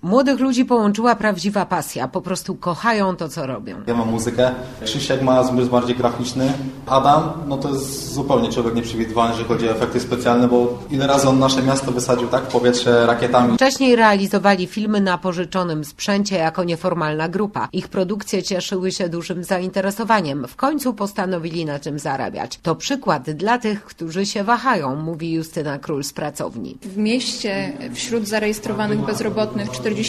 Młodych ludzi połączyła prawdziwa pasja, po prostu kochają to, co robią. Ja mam muzykę, Krzysiek ma zmysł bardziej graficzny, Adam, no to jest zupełnie człowiek nieprzewidywalny, jeżeli chodzi o efekty specjalne, bo ile razy on nasze miasto wysadził tak w powietrze rakietami. Wcześniej realizowali filmy na pożyczonym sprzęcie jako nieformalna grupa. Ich produkcje cieszyły się dużym zainteresowaniem. W końcu postanowili na czym zarabiać. To przykład dla tych, którzy się wahają, mówi Justyna Król z pracowni. W mieście wśród zarejestrowanych bezrobotnych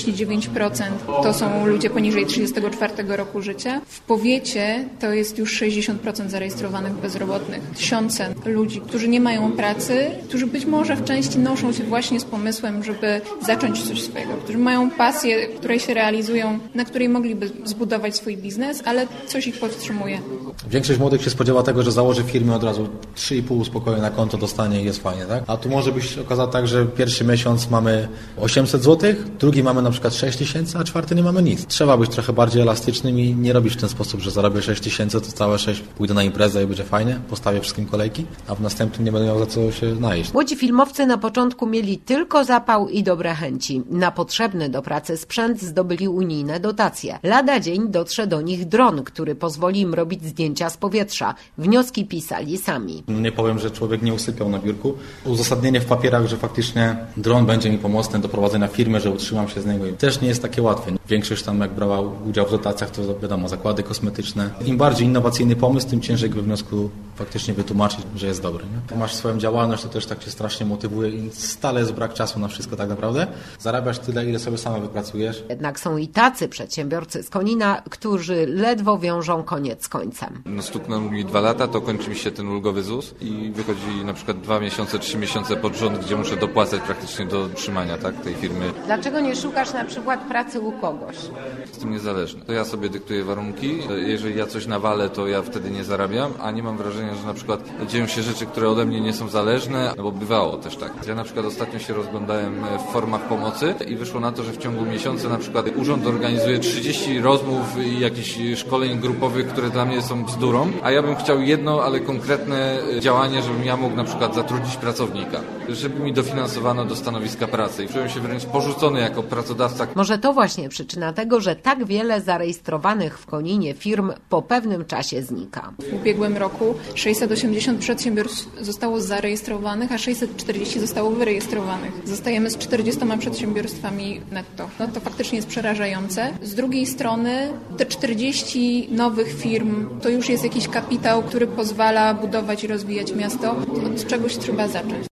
49% to są ludzie poniżej 34 roku życia. W powiecie to jest już 60% zarejestrowanych bezrobotnych. Tysiące ludzi, którzy nie mają pracy, którzy być może w części noszą się właśnie z pomysłem, żeby zacząć coś swojego, którzy mają pasję, której się realizują, na której mogliby zbudować swój biznes, ale coś ich powstrzymuje. Większość młodych się spodziewa tego, że założy firmę od razu 3,5 spokojnie na konto dostanie i jest fajnie, tak? A tu może być okazało tak, że pierwszy miesiąc mamy 800 zł, drugi mamy na przykład 6 tysięcy, a czwarty nie mamy nic. Trzeba być trochę bardziej elastycznym i nie robić w ten sposób, że zarobię 6 tysięcy, to całe 6 pójdę na imprezę i będzie fajnie, postawię wszystkim kolejki, a w następnym nie będę miał za co się najeść. Młodzi filmowcy na początku mieli tylko zapał i dobre chęci. Na potrzebny do pracy sprzęt zdobyli unijne dotacje. Lada dzień dotrze do nich dron, który pozwoli im robić zdjęcia z powietrza. Wnioski pisali sami. Nie powiem, że człowiek nie usypiał na biurku. Uzasadnienie w papierach, że faktycznie dron będzie mi pomocny do prowadzenia firmy, że utrzymam się z niego. Też nie jest takie łatwe. Większość tam jak brała udział w dotacjach, to wiadomo, zakłady kosmetyczne. Im bardziej innowacyjny pomysł, tym ciężej we wniosku faktycznie wytłumaczyć, że jest dobry. Nie? Masz swoją działalność, to też tak się strasznie motywuje i stale jest brak czasu na wszystko tak naprawdę. Zarabiasz tyle, ile sobie sama wypracujesz. Jednak są i tacy przedsiębiorcy z Konina, którzy ledwo wiążą koniec z końcem. No stukną mi 2 lata, to kończy mi się ten ulgowy ZUS i wychodzi na przykład 2 miesiące, 3 miesiące pod rząd, gdzie muszę dopłacać praktycznie do utrzymania tej firmy. Dlaczego nie szukasz na przykład pracy u kogoś? Jestem niezależny. To ja sobie dyktuję warunki. Jeżeli ja coś nawalę, to ja wtedy nie zarabiam, a nie mam wrażenia, że na przykład dzieją się rzeczy, które ode mnie nie są zależne, bo bywało też tak. Ja na przykład ostatnio się rozglądałem w formach pomocy i wyszło na to, że w ciągu miesiąca na przykład urząd organizuje 30 rozmów i jakichś szkoleń grupowych, które dla mnie są bzdurą, a ja bym chciał jedno, ale konkretne działanie, żebym ja mógł na przykład zatrudnić pracownika, żeby mi dofinansowano do stanowiska pracy i czułem się wręcz porzucony jako pracodawca. Może to właśnie przyczyna tego, że tak wiele zarejestrowanych w Koninie firm po pewnym czasie znika. W ubiegłym roku 680 przedsiębiorstw zostało zarejestrowanych, a 640 zostało wyrejestrowanych. Zostajemy z 40 przedsiębiorstwami netto. No to faktycznie jest przerażające. Z drugiej strony te 40 nowych firm to już jest jakiś kapitał, który pozwala budować i rozwijać miasto. Od czegoś trzeba zacząć.